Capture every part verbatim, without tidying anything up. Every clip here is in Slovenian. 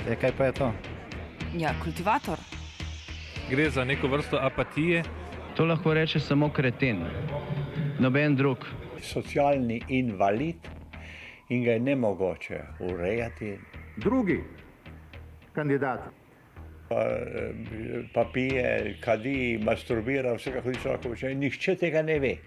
E, kaj pa je to? Ja, kultivator. Gre za neko vrsto apatije. To lahko reče samo kreten, noben drug. Socialni invalid in ga je nemogoče urejati. Drugi kandidat. Pa, pa pije, kadi, masturbira, vse kako ti lahko počne. Nihče tega ne ve.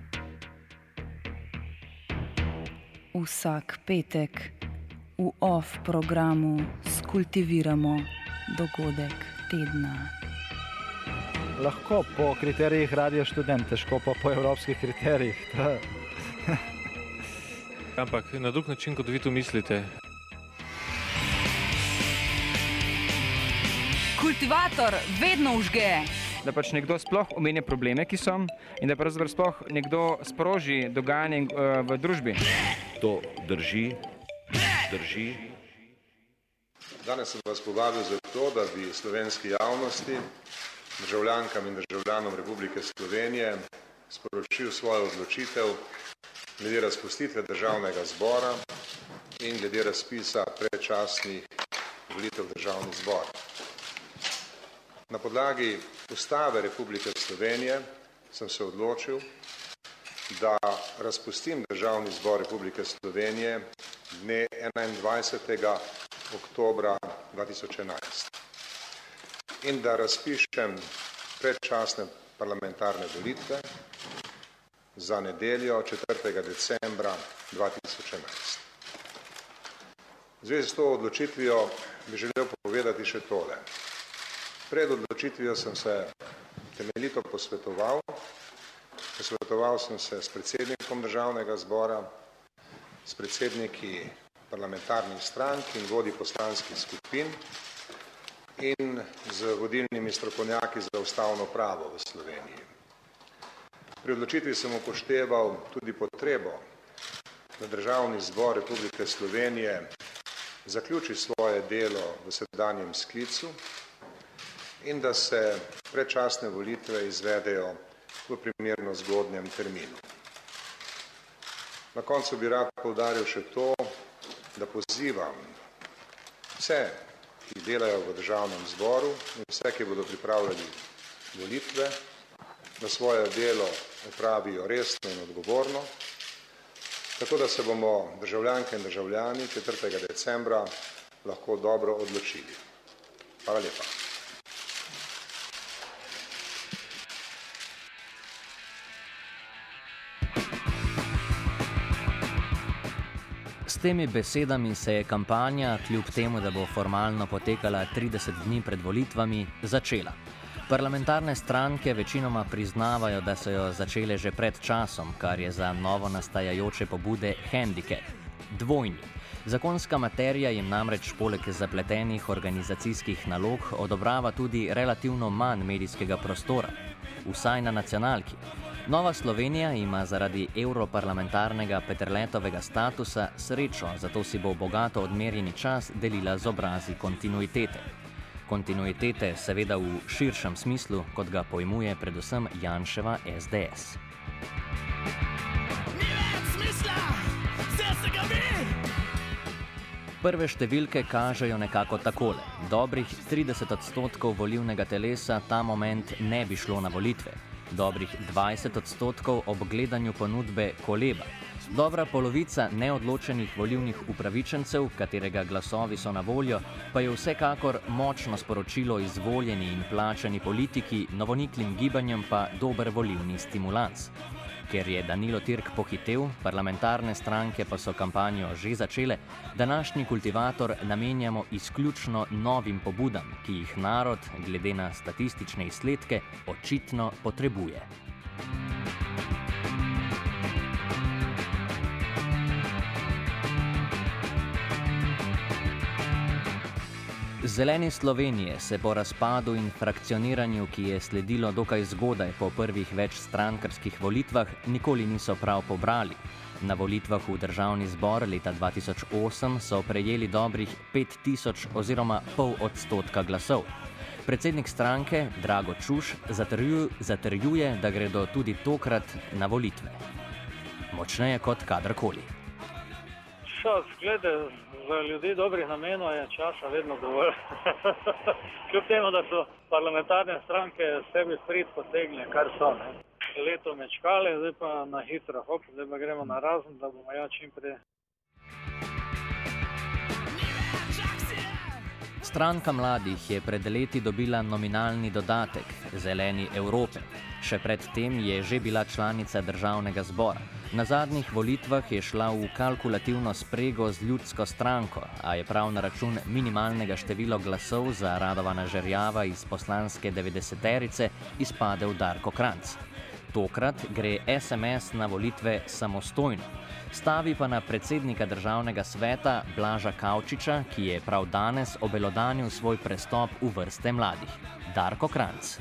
Vsak petek v off programu skultiviramo dogodek tedna. Lahko po kriterijih Radio Študent, težko pa po evropskih kriterijih. Ampak na drug način, kot vi to mislite. Kultivator vedno vžge. Da pač nekdo sploh omenja probleme, ki so, in da pravzaprav sploh nekdo sproži dogajanje uh, v družbi. To drži, drži. Danes sem vas povabil zato, da bi slovenski javnosti, državljankam in državljanom Republike Slovenije sporočil svojo odločitev glede razpustitve državnega zbora in glede razpisa predčasnih volitev v državni zbor. Na podlagi Ustave Republike Slovenije sem se odločil, da razpustim državni zbor Republike Slovenije dne enaindvajsetega oktobra dva tisoč enajst in da razpišem predčasne parlamentarne volitve za nedeljo četrtega decembra dva tisoč enajst. V zvezi s to odločitvijo bi želel povedati še tole. Pred odločitvijo sem se temeljito posvetoval. Posvetoval sem se s predsednikom državnega zbora, s predsedniki parlamentarnih strank in vodji poslanskih skupin in z vodilnimi strokovnjaki za ustavno pravo v Sloveniji. Pri odločitvi sem upošteval tudi potrebo, da državni zbor Republike Slovenije zaključi svoje delo v sedanjem sklicu in da se predčasne volitve izvedejo v primerno zgodnjem terminu. Na koncu bi rad poudaril še to, da pozivam vse, ki delajo v državnem zboru in vse, ki bodo pripravljali volitve, da svoje delo opravijo resno in odgovorno, tako da se bomo državljanke in državljani četrtega decembra lahko dobro odločili. Hvala lepa. S temi besedami se je kampanja, kljub temu, da bo formalno potekala trideset dni pred volitvami, začela. Parlamentarne stranke večinoma priznavajo, da so jo začele že pred časom, kar je za novo nastajajoče pobude hendikep. Dvojni. Zakonska materija jim namreč poleg zapletenih organizacijskih nalog odobrava tudi relativno manj medijskega prostora, vsaj na nacionalki. Nova Slovenija ima zaradi europarlamentarnega Peterletovega statusa srečo, zato si bo bogato odmerjeni čas delila z obrazi kontinuitete. Kontinuitete seveda v širšem smislu, kot ga pojmuje predvsem Janševa es de es. Prve številke kažejo nekako takole. Dobrih trideset odstotkov volilnega telesa ta moment ne bi šlo na volitve. Dobrih dvajset odstotkov ob gledanju ponudbe koleba. Dobra polovica neodločenih volilnih upravičencev, katerega glasovi so na voljo, pa je vsekakor močno sporočilo izvoljeni in plačani politiki, novoniklim gibanjem pa dober volilni stimulans. Ker je Danilo Tirk pohitel, parlamentarne stranke pa so kampanjo že začele, današnji kultivator namenjamo izključno novim pobudam, ki jih narod, glede na statistične izsledke, očitno potrebuje. Zeleni Slovenije se po razpadu in frakcioniranju, ki je sledilo dokaj zgodaj po prvih večstrankarskih volitvah, nikoli niso prav pobrali. Na volitvah v državni zbor leta dva tisoč osem so prejeli dobrih pet tisoč oziroma pol odstotka glasov. Predsednik stranke, Drago Čuš, zatrjuje, zatrjuje, da gredo tudi tokrat na volitve. Močneje kot kadarkoli. čas, glede, za ljudi dobrih namenov je časa vedno dovolj. Kljub temu, da so parlamentarne stranke sebi sprit potegne, kar so. Ne. Leto mečkali, zdaj pa na hitro, hop, zdaj pa gremo na razen, da bomo ja čim prej. Stranka mladih je pred leti dobila nominalni dodatek Zeleni Evrope. Še pred tem je že bila članica državnega zbora. Na zadnjih volitvah je šla v kalkulativno sprego z Ljudsko stranko, a je prav na račun minimalnega števila glasov za Radovana Žerjava iz poslanske devetdeseterice izpadel Darko Krajnc. Tokrat gre es em es na volitve samostojno. Stavi pa na predsednika državnega sveta Blaža Kavčiča, ki je prav danes obelodanil svoj prestop v vrste mladih. Darko Krajnc.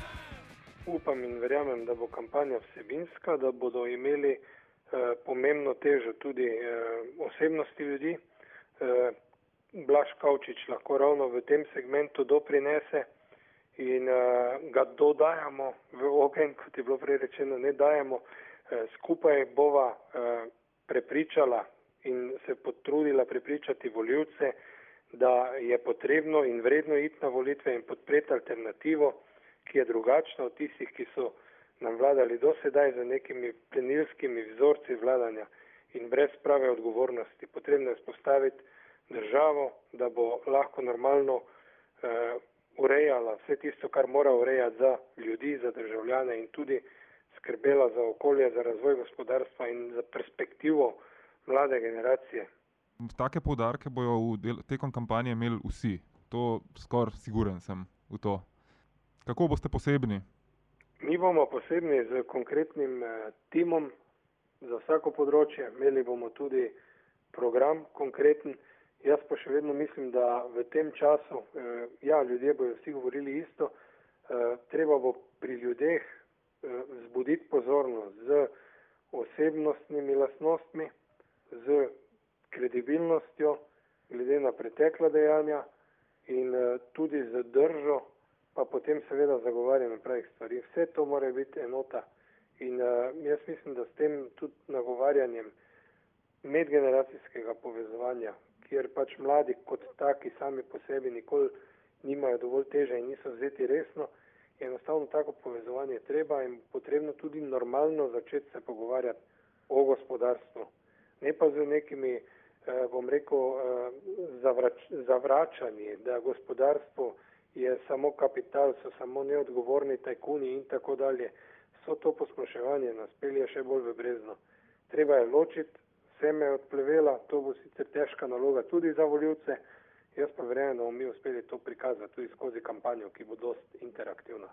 Upam in verjamem, da bo kampanja vsebinska, da bodo imeli eh, pomembno težo tudi eh, osebnosti ljudi. Eh, Blaž Kavčič lahko ravno v tem segmentu doprinese in uh, ga dodajamo v ogenj, kot je bilo prej rečeno, ne dajemo. Uh, skupaj bova uh, prepričala in se potrudila prepričati voljivce, da je potrebno in vredno iti na volitve in podpreti alternativo, ki je drugačna od tistih, ki so nam vladali do sedaj z nekimi plenilskimi vzorci vladanja in brez prave odgovornosti. Potrebno je spostaviti državo, da bo lahko normalno uh, urejala vse tisto, kar mora urejati za ljudi, za državljane in tudi skrbela za okolje, za razvoj gospodarstva in za perspektivo mlade generacije. Take poudarke bojo v del, tekom kampanje imeli vsi. To skoraj siguren sem v to. Kako boste posebni? Mi bomo posebni z konkretnim eh, timom za vsako področje. Imeli bomo tudi program konkreten. Jaz pa še vedno mislim, da v tem času, eh, ja, ljudje bojo vsi govorili isto, eh, treba bo pri ljudeh eh, vzbuditi pozornost z osebnostnimi lastnostmi, z kredibilnostjo, glede na pretekla dejanja in eh, tudi z držo, pa potem seveda zagovarjanje pravih stvari. Vse to mora biti enota in eh, jaz mislim, da s tem tudi nagovarjanjem medgeneracijskega povezovanja, kjer pač mladi kot taki sami po sebi nikoli nimajo dovolj teže in niso vzeti resno, je enostavno tako povezovanje treba in potrebno tudi normalno začeti se pogovarjati o gospodarstvu. Ne pa z nekimi, eh, bom rekel, eh, zavrač, zavračanji, da gospodarstvo je samo kapital, so samo neodgovorni tajkuni in tako dalje. So to posploševanje nas pelje še bolj v brezno. Treba je ločiti seme od plevela, to bo sicer težka naloga tudi za voljivce. Jaz pa verjamem, da bomo mi uspeli to prikazati tudi skozi kampanjo, ki bo dost interaktivna.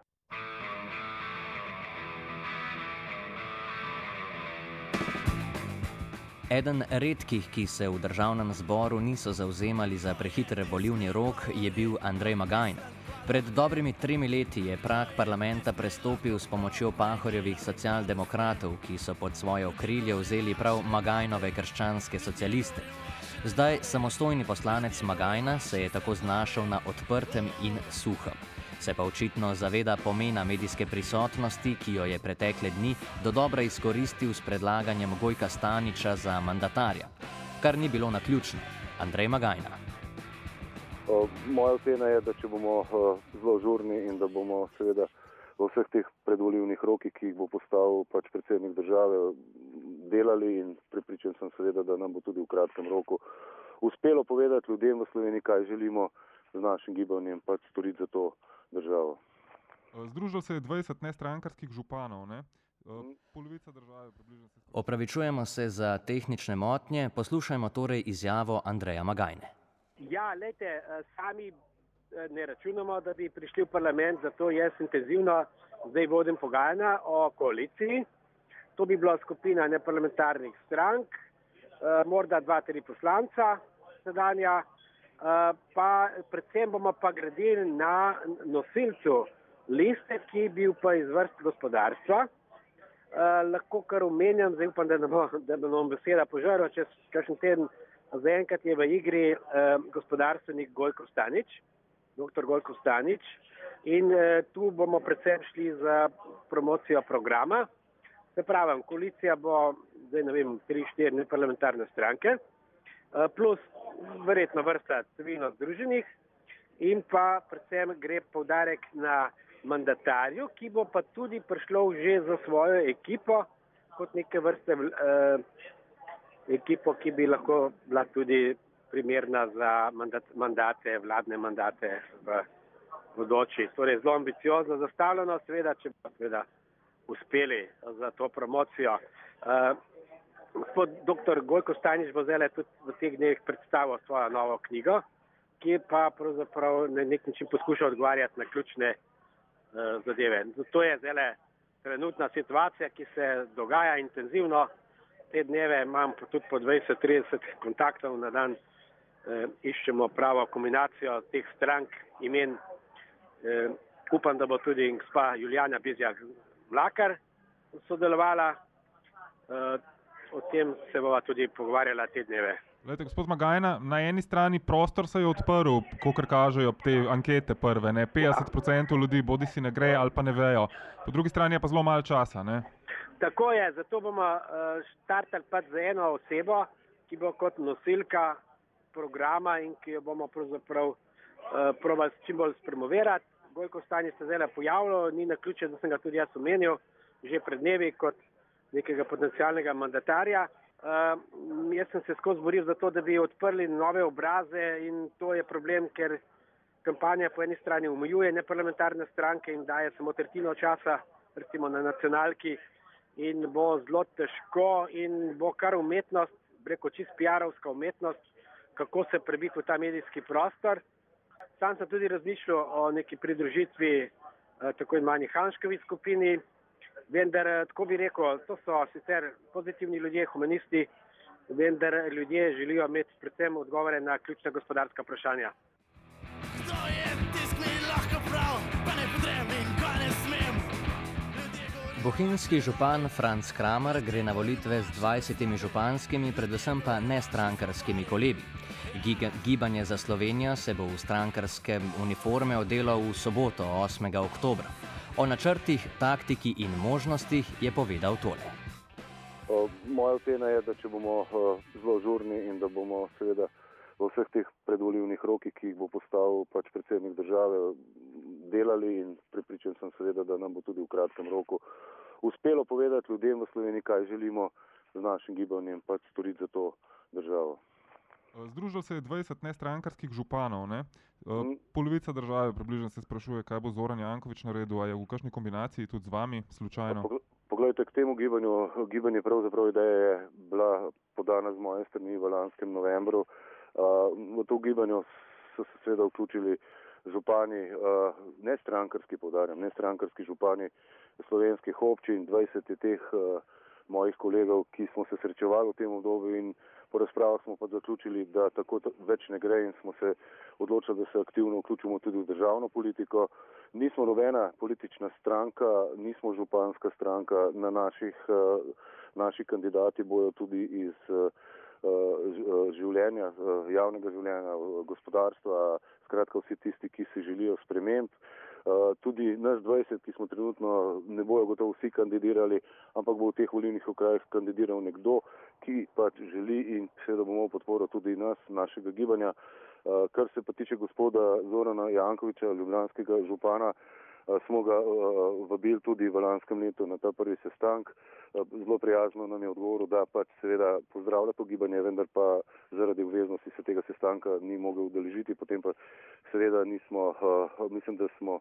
Eden redkih, ki se v državnem zboru niso zavzemali za prehiter volilni rok, je bil Andrej Magajna. Pred dobrimi tremi leti je prag parlamenta prestopil s pomočjo Pahorjevih socialdemokratov, ki so pod svoje okrilje vzeli prav Magajnove krščanske socialiste. Zdaj samostojni poslanec Magajna se je tako znašel na odprtem in suhem. Se pa očitno zaveda pomena medijske prisotnosti, ki jo je pretekle dni do dobra izkoristil s predlaganjem Gojka Staniča za mandatarja. Kar ni bilo naključno. Andrej Magajna. Moja ocena je, da če bomo zelo žurni in da bomo seveda v vseh teh predvolilnih rokih, ki jih bo postavil pač predsednik države, delali in prepričan sem seveda, da nam bo tudi v kratkem roku uspelo povedati ljudem v Sloveniji, kaj želimo z našim gibanjem pač storiti za to državo. Združilo se je dvajset nestrankarskih županov, ne? Polovica države približno se... Opravičujemo se za tehnične motnje, poslušajmo torej izjavo Andreja Magajne. Ja, lejte, sami ne računamo, da bi prišli v parlament, zato jaz intenzivno zdaj vodim pogajanja o koaliciji. To bi bila skupina neparlamentarnih strank, morda dva, tri poslanca sedanja, pa predvsem bomo pa gradili na nosilcu liste, ki je bil pa iz vrst gospodarstva. Lahko kar omenjam, zdaj upam, da ne bo, da ne bom beseda požaril, čez kakšen teden. Zaenkrat je v igri eh, gospodarstvenik Gojko Stanič, doktor Gojko Stanič, in eh, tu bomo predvsem šli za promocijo programa. Se pravim, koalicija bo, zdaj ne vem, tri, štiri neparlamentarne stranke, plus verjetno vrsta civilno združenih in pa predvsem gre poudarek na mandatarju, ki bo pa tudi prišlo že za svojo ekipo kot neke vrste uh, ekipo, ki bi lahko bila tudi primerna za mandat, mandate, vladne mandate v bodoči. Torej zelo ambiciozno zastavljeno, seveda, če bo seveda uspeli za to promocijo. Uh, gospod doktor Gojko Stanič bo zdaj tudi v teh dneh predstavil svojo novo knjigo, ki pa pravzaprav na nek način poskuša odgovarjati na ključne uh, zadeve. To je zdaj trenutna situacija, ki se dogaja intenzivno. Te dneve imam tudi po dvajset trideset kontaktov na dan. E, iščemo pravo kombinacijo teh strank, imen. E, upam, da bo tudi gospa Julijana Bizjak-Mlakar sodelovala. E, o tem se bova tudi pogovarjala te dneve. Lejte, gospod Magajna, na eni strani prostor se je odprl, kakor kažejo te ankete prve, ne? petdeset procentov ljudi bodi si ne gre ali pa ne vejo. Po drugi strani je pa zelo malo časa, ne? Tako je, zato bomo uh, štartali pač za eno osebo, ki bo kot nosilka programa in ki jo bomo pravzaprav uh, probali čim bolj spromovirati. Gojko Stanič se zdaj pojavljal, ni naključje, da sem ga tudi jaz omenil že pred dnevi kot nekega potencialnega mandatarja. Uh, jaz sem se skozi boril za to, da bi odprli nove obraze in to je problem, ker kampanja po eni strani omejuje neparlamentarne stranke in daje samo tretjino časa, recimo na nacionalki, in bo zelo težko in bo kar umetnost, preko čist piarovska umetnost, kako se prebiti v ta medijski prostor. Sam sem tudi razmišljal o neki pridružitvi uh, tako imenovani Hanškovi skupini. Vendar, tako bi rekel, to so sicer pozitivni ljudje, humanisti, vendar ljudje želijo imeti predvsem odgovore na ključna gospodarska vprašanja. Bohinjski župan Franc Kramer gre na volitve z dvajsetimi županskimi, predvsem pa nestrankarskimi kolegi. Gibanje za Slovenijo se bo v strankarske uniforme odelo v soboto, osmega oktobra. O načrtih, taktiki in možnostih je povedal tole. Moja ocena je, da če bomo zelo žurni in da bomo seveda v vseh teh predvolilnih rokih, ki jih bo postavil pač predsednik države, delali in prepričan sem seveda, da nam bo tudi v kratkem roku uspelo povedati ljudem v Sloveniji, kaj želimo z našim gibanjem pač storiti za to državo. Združilo se je dvajset nestrankarskih županov, ne? Polovica države približno se sprašuje, kaj bo Zoran Janković naredil, a je v kakšni kombinaciji tudi z vami slučajno? Poglejte, k temu gibanju, gibanje pravzaprav ideja je bila podana z moje strani v lanskem novembru. V to gibanju so se seveda vključili župani, nestrankarski, poudarjam, nestrankarski župani slovenskih občin, dvajset je teh mojih kolegov, ki smo se srečevali v tem obdobju in po razpravah smo pa zaključili, da tako več ne gre in smo se odločili, da se aktivno vključimo tudi v državno politiko. Nismo nobena politična stranka, nismo županska stranka, na naših, naši kandidati bojo tudi iz življenja, javnega življenja, gospodarstva, skratka vsi tisti, ki si želijo sprememb. Tudi nas dvajset, ki smo trenutno, ne bojo gotovo vsi kandidirali, ampak bo v teh volilnih okrajih kandidiral nekdo, ki pač želi in seveda bomo podporo tudi nas, našega gibanja. Kar se pa tiče gospoda Zorana Jankovića, ljubljanskega župana, smo ga vabili tudi v lanskem letu na ta prvi sestank. Zelo prijazno nam je odgovoril, da pač seveda pozdravlja to gibanje, vendar pa zaradi obveznosti se tega sestanka ni mogel udeležiti. Potem pa seveda nismo, mislim, da smo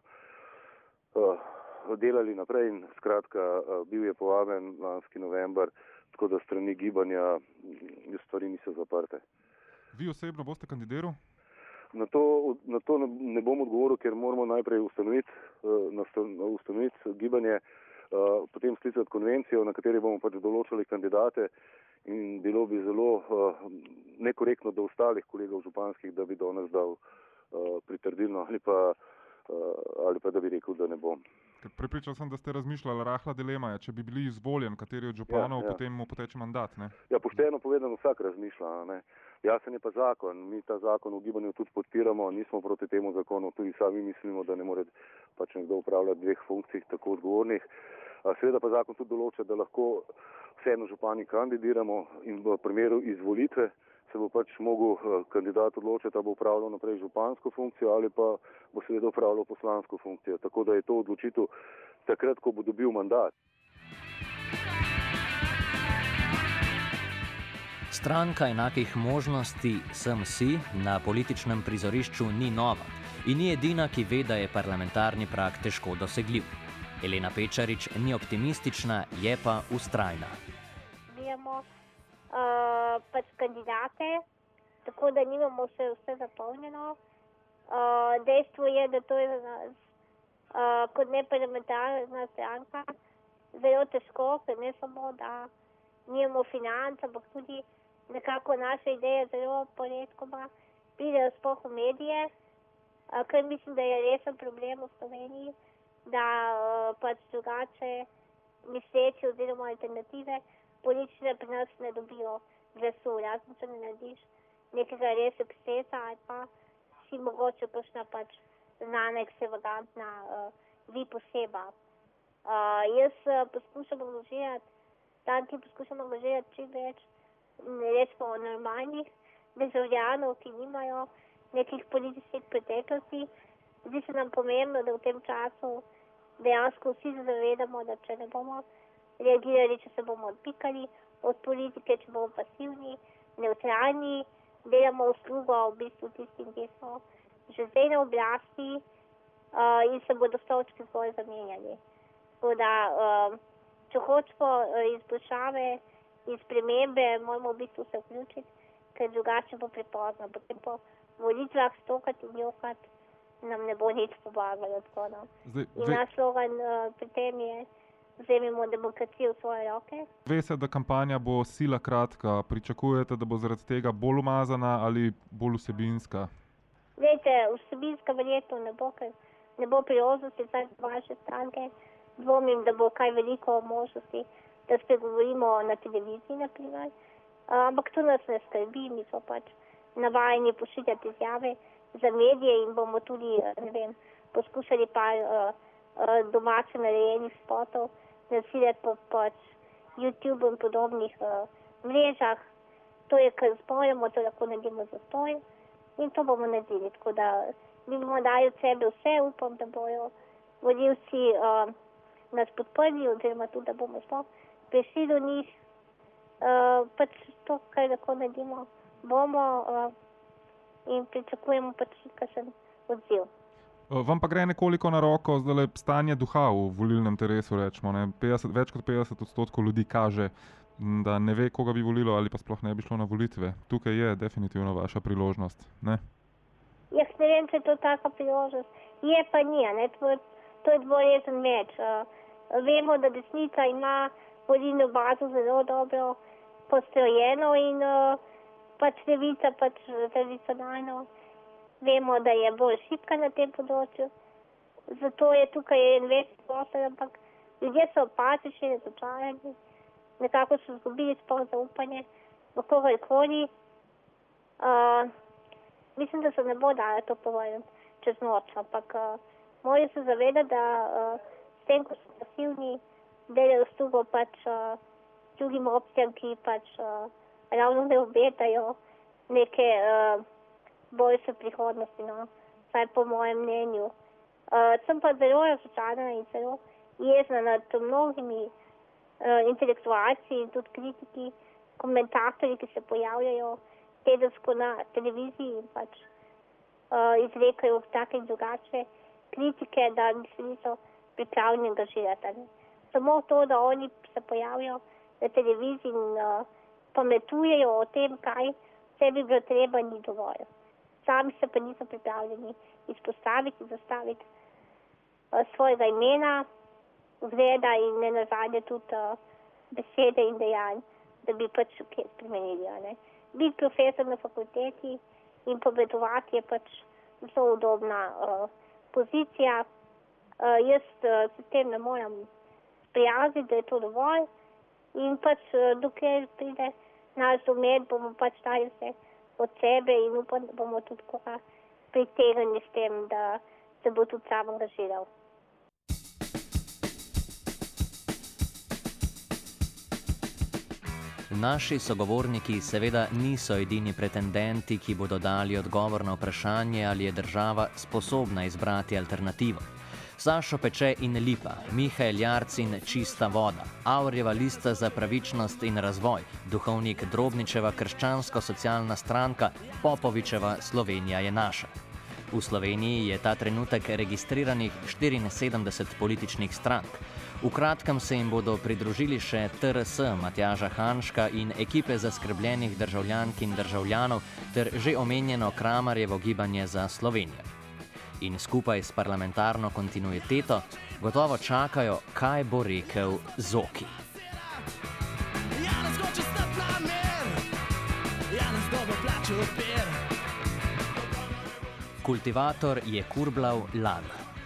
delali naprej in skratka bil je povaben lanski november, tako da strani gibanja stvari niso zaprte. Vi osebno boste kandidiral? Na to, na to ne bom odgovoril, ker moramo najprej ustanoviti, ustanoviti gibanje, potem sklicati konvencijo, na kateri bomo pač določili kandidate in bilo bi zelo nekorektno do ostalih kolegov županskih, da bi do nas dal pritrdilno ali pa, ali pa da bi rekel, da ne bom. Prepričal sem, da ste razmišljali, rahla dilema je, če bi bili izvoljen, kateri od županov, ja, ja. Potem mu poteče mandat, ne? Ja, pošteno povedano, vsak razmišlja, ne? Jasen je pa zakon, mi ta zakon v gibanju tudi podpiramo, nismo proti temu zakonu, tudi sami mislimo, da ne more pač nekdo upravljati dveh funkcij tako odgovornih. Seveda pa zakon tudi določa, da lahko vseeno župani kandidiramo in v primeru izvolitve se bo pač mogel kandidat odločiti, da bo upravljal naprej župansko funkcijo ali pa bo seveda upravljal poslansko funkcijo. Tako da je to odločitev takrat, ko bo dobil mandat. Stranka enakih možnosti Sem si na političnem prizorišču ni nova in ni edina, ki ve, da je parlamentarni prag težko dosegljiv. Elena Pečarič ni optimistična, je pa vztrajna. Imamo uh, pač kandidate, tako da nimamo vse, vse zapolnjeno. Uh, dejstvo je, da to je za nas uh, kot neparlamentarna stranka zelo težko, ker ne samo, da nimamo financ, ampak tudi nekako naše ideje zelo poredkoma pridejo sploh v medije, uh, ker mislim, da je resen problem v Sloveniji, da uh, pač drugače misleči oziroma alternative politične pri nas ne dobijo glasu. Jasno, če ne narediš nekega res ekscesa ali pa si mogoče kakšna pač znana ekstravagantna uh, vi poseba. Uh, jaz uh, poskušam angažirati, tanki poskušam angažirati čim več, rečemo normalnih državljanov, ki nimajo nekih političnih preteklosti. Zdi se nam pomembno, da v tem času dejansko vsi se zavedamo, da če ne bomo reagirali, če se bomo odpikali od politike, če bomo pasivni, neutralni, delamo uslugo v bistvu tistim, ki so že zdaj na oblasti uh, in se bodo stolčki zgolj zamenjali. Tako da, uh, če hočemo uh, izboljšave in spremembe, moramo v bistvu se vključiti, ker drugače bo prepozno. Potem po volitvah stokati in jokati nam ne bo nič pomagalo. No. Zdaj, in ve... naš slogan uh, pri tem je vzemimo demokracijo v svoje roke. Ve se, da kampanja bo sila kratka. Pričakujete, da bo zaradi tega bolj umazana ali bolj vsebinska? Vete, vsebinska verjetno ne bo, ker ne bo priložnosti za vaše stranke. Dvomim, da bo kaj veliko možnosti, da spregovorimo na televiziji, na primer. Uh, ampak to nas ne skrbi, mi smo pač navajeni pošiljati izjave za medije in bomo tudi, ne vem, poskušali par uh, uh, domače narejenih spotov nasiliti po pač YouTube in podobnih uh, mrežah. To je, kar zbojamo, to lahko naredimo za stoj in to bomo naredili. Tako da mi bomo dali od sebe vse, upam, da bojo volivci uh, nas podprli oziroma tudi, da bomo sploh prišli do njih. Uh, pač to, kar lahko naredimo, bomo uh, in pričakujemo pač kakšen odziv. Vam pa gre nekoliko na roko zdaj stanje duha v volilnem telesu, rečemo. Ne? petdeset, več kot petdeset odstotkov ljudi kaže, da ne ve, koga bi volilo ali pa sploh ne bi šlo na volitve. Tukaj je definitivno vaša priložnost, ne? Jaz ne vem, če je to taka priložnost. Je pa ni, ne? To, to je dvorezen meč. Uh, vemo, da desnica ima volilno bazo zelo dobro postrojeno in uh, pač levica pač tradicionalno vemo, da je bolj šibka na tem področju. Zato je tukaj en več prostor, ampak ljudje so apatični, razočarani, nekako so izgubili sploh zaupanje v kogarkoli. Uh, mislim, da se ne bo dalo to povrniti čez noč, ampak uh, morajo se zavedati, da uh, s tem, ko so pasivni, delajo uslugo pač uh, drugim opcijam, ki pač uh, ravno ne obetajo neke uh, boljše prihodnosti, no, vsaj po mojem mnenju. Uh, sem pa zelo razočarana in zelo jezna nad mnogimi uh, intelektualci in tudi kritiki, komentatorji, ki se pojavljajo tedensko na televiziji in pač uh, izrekajo take in drugačne kritike, da se niso pripravljeni angažirati. Samo to, da oni se pojavijo na televiziji in uh, pametujejo o tem, kaj vse bi bilo treba, ni dovolj. Sami se pa niso pripravljeni izpostaviti, zastaviti uh, svojega imena, vzgleda in ne nazadnje tudi uh, besede in dejanj, da bi pač kaj spremenili. Ne? Biti profesor na fakulteti in povedovati je pač zelo udobna uh, pozicija. Uh, jaz uh, se s tem ne morem sprijazniti, da je to dovolj in pač uh, dokler pride naš domet, bomo pač dali vse od sebe in upam, da bomo tudi koga pritegnili s tem, da se bo tudi sam angažiral. Naši sogovorniki seveda niso edini pretendenti, ki bodo dali odgovor na vprašanje, ali je država sposobna izbrati alternativo. Sašo Peče in Lipa, Mihael Jarc in Čista voda, Aurjeva lista za pravičnost in razvoj, duhovnik Drobničeva krščansko-socialna stranka, Popovičeva Slovenija je naša. V Sloveniji je ta trenutek registriranih štiriinsedemdeset političnih strank. V kratkem se jim bodo pridružili še T R S Matjaža Hanžka in ekipe zaskrbljenih državljank in državljanov ter že omenjeno Kramarjevo gibanje za Slovenijo. In skupaj s parlamentarno kontinuiteto gotovo čakajo, kaj bo rekel Zoki. Kultivator je kurblav lan.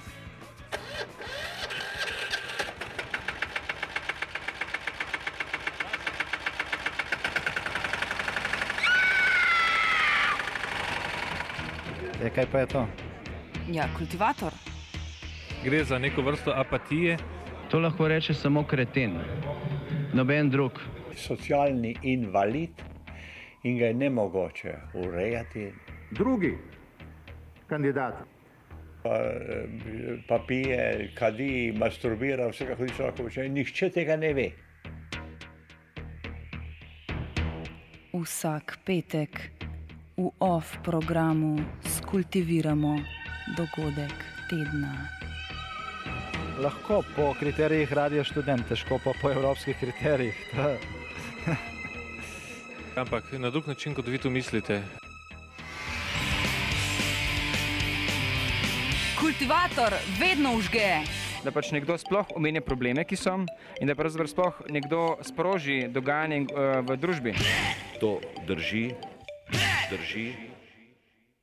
Ja, kaj pa je to? Ja, kultivator. Gre za neko vrsto apatije. To lahko reče samo kreten, noben drug. Socialni invalid in ga je nemogoče urejati. Drugi kandidat. Pa, pa pije, kadi, masturbira, vse kako človek počne. Nihče tega ne ve. Vsak petek v off programu skultiviramo dogodek tedna. Lahko po kriterijih Radio Študent, težko pa po evropskih kriterijih. Ampak na drug način, kot vi to mislite. Kultivator vedno vžge. Da pač nekdo sploh omenja probleme, ki so, in da pravzaprav sploh nekdo sproži dogajanje uh, v družbi. To drži, drži.